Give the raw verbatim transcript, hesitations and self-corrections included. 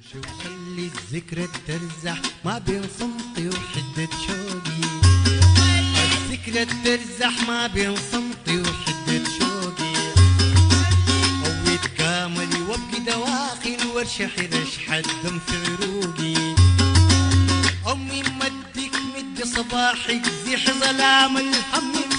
امشي وخلي الذكرى ترزح ما بين صمتي وحدة شوقي، الذكرى ترزح ما بين صمتي وحدة شوقي، قويت كاملي وابقي دواخل وارشحي رشح الدم في عروقي، امي مدك مد صباحك زيح ظلام الهم